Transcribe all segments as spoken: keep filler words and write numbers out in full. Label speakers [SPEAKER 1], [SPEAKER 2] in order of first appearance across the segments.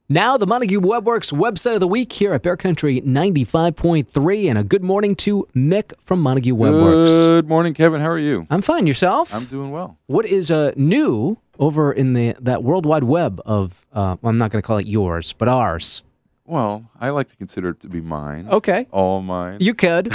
[SPEAKER 1] Now, the Montague WebWorks website of the week here at Bear Country ninety-five point three, and a good morning to Mick from Montague WebWorks.
[SPEAKER 2] Good morning, Kevin. How are you?
[SPEAKER 1] I'm fine. Yourself?
[SPEAKER 2] I'm doing well.
[SPEAKER 1] What is uh, new over in the that World Wide Web of, uh, well, I'm not going to call it yours, but ours?
[SPEAKER 2] Well, I like to consider it to be mine.
[SPEAKER 1] Okay.
[SPEAKER 2] All mine.
[SPEAKER 1] You could.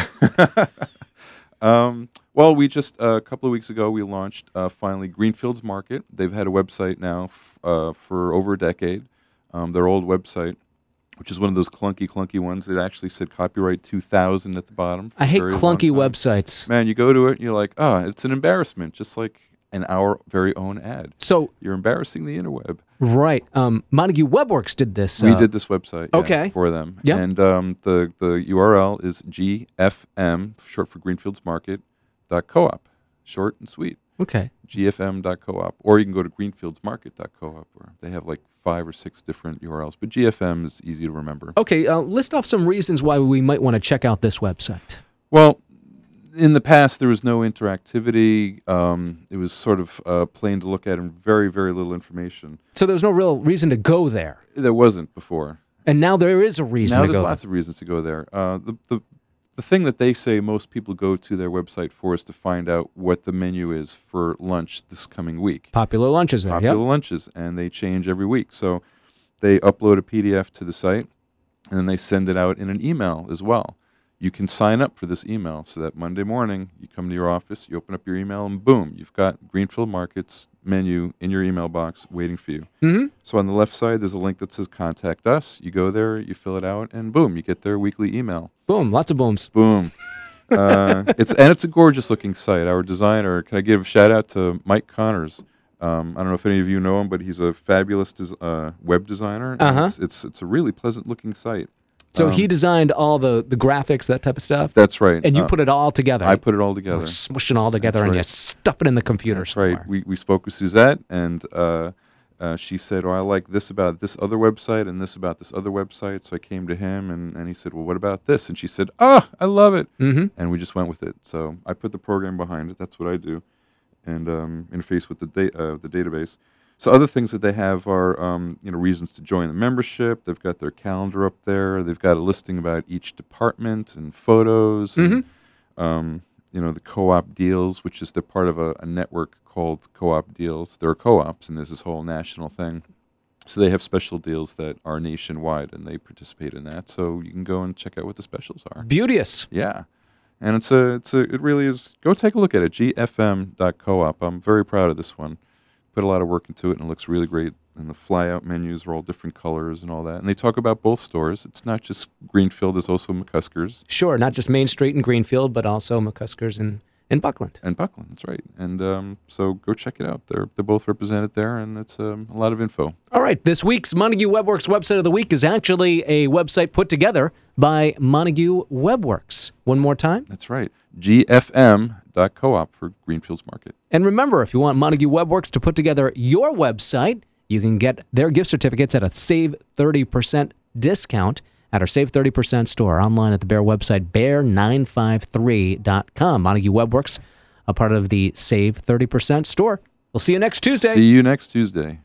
[SPEAKER 2] um, well, we just, uh, a couple of weeks ago, we launched uh, finally Greenfields Market. They've had a website now f- uh, for over a decade. Um, their old website, which is one of those clunky, clunky ones. It actually said copyright two thousand at the bottom.
[SPEAKER 1] I hate clunky websites.
[SPEAKER 2] Man, you go to it and you're like, oh, it's an embarrassment, just like in our very own ad.
[SPEAKER 1] So
[SPEAKER 2] you're embarrassing the interweb.
[SPEAKER 1] Right. Um, Montague WebWorks did this.
[SPEAKER 2] We
[SPEAKER 1] uh,
[SPEAKER 2] did this website yeah,
[SPEAKER 1] okay.
[SPEAKER 2] for them.
[SPEAKER 1] Yep.
[SPEAKER 2] And um, the, the U R L is G F M, short for Greenfields Market, dot co-op. Short and sweet.
[SPEAKER 1] Okay.
[SPEAKER 2] G F M dot co-op. Or you can go to greenfields market dot co-op, where they have like five or six different U R Ls. But G F M is easy to remember.
[SPEAKER 1] Okay. Uh, list off some reasons why we might want to check out this website.
[SPEAKER 2] Well, in the past, there was no interactivity. Um, it was sort of uh, plain to look at and very, very little information.
[SPEAKER 1] So there was no real reason to go there.
[SPEAKER 2] There wasn't before.
[SPEAKER 1] And now there is a reason
[SPEAKER 2] now
[SPEAKER 1] to go there.
[SPEAKER 2] Now there's lots of reasons to go there. Uh, the, the The thing that they say most people go to their website for is to find out what the menu is for lunch this coming week.
[SPEAKER 1] Popular lunches there,
[SPEAKER 2] Popular
[SPEAKER 1] yep.
[SPEAKER 2] lunches, and they change every week. So they upload a P D F to the site, and then they send it out in an email as well. You can sign up for this email so that Monday morning you come to your office, you open up your email, and boom, you've got Greenfield Market's menu in your email box waiting for you.
[SPEAKER 1] Mm-hmm.
[SPEAKER 2] So on the left side, there's a link that says Contact Us. You go there, you fill it out, and boom, you get their weekly email.
[SPEAKER 1] Boom, lots of booms.
[SPEAKER 2] Boom. uh, it's and it's a gorgeous-looking site. Our designer, can I give a shout-out to Mike Connors? Um, I don't know if any of you know him, but he's a fabulous des- uh, web designer.
[SPEAKER 1] Uh-huh.
[SPEAKER 2] It's, it's it's a really pleasant-looking site.
[SPEAKER 1] So
[SPEAKER 2] um,
[SPEAKER 1] he designed all the, the graphics, that type of stuff?
[SPEAKER 2] That's right.
[SPEAKER 1] And you
[SPEAKER 2] uh,
[SPEAKER 1] put it all together?
[SPEAKER 2] I put it all together.
[SPEAKER 1] You smush it all together
[SPEAKER 2] That's
[SPEAKER 1] and
[SPEAKER 2] right.
[SPEAKER 1] you stuff it in the computer
[SPEAKER 2] That's
[SPEAKER 1] somewhere.
[SPEAKER 2] right. We we spoke with Suzette, and uh, uh, she said, oh, I like this about this other website and this about this other website. So I came to him, and, and he said, well, what about this? And she said, oh, I love it.
[SPEAKER 1] Mm-hmm.
[SPEAKER 2] And we just went with it. So I put the program behind it. That's what I do. And um, interface with the, da- uh, the database. So other things that they have are, um, you know, reasons to join the membership. They've got their calendar up there. They've got a listing about each department and photos.
[SPEAKER 1] Mm-hmm.
[SPEAKER 2] And, um, you know, the co-op deals, which is they're part of a, a network called Co-op Deals. There are co-ops, and there's this whole national thing. So they have special deals that are nationwide, and they participate in that. So you can go and check out what the specials are.
[SPEAKER 1] Beauteous.
[SPEAKER 2] Yeah. And it's a, it's a, it really is. Go take a look at it. G F M dot co-op. I'm very proud of this one. Put a lot of work into it, and it looks really great. And the fly-out menus are all different colors and all that. And they talk about both stores. It's not just Greenfield. There's also McCusker's.
[SPEAKER 1] Sure, not just Main Street and Greenfield, but also McCusker's and, and Buckland.
[SPEAKER 2] And Buckland, that's right. And um, so go check it out. They're they're both represented there, and it's um, a lot of info.
[SPEAKER 1] All right, this week's Montague WebWorks website of the week is actually a website put together by Montague WebWorks. One more time.
[SPEAKER 2] That's right. G F M dot co-op for Greenfields Market.
[SPEAKER 1] And remember, if you want Montague WebWorks to put together your website, you can get their gift certificates at a Save thirty percent discount at our Save thirty percent store online at the Bear website, bear nine five three dot com. Montague WebWorks, a part of the Save thirty percent store. We'll see you next Tuesday.
[SPEAKER 2] See you next Tuesday.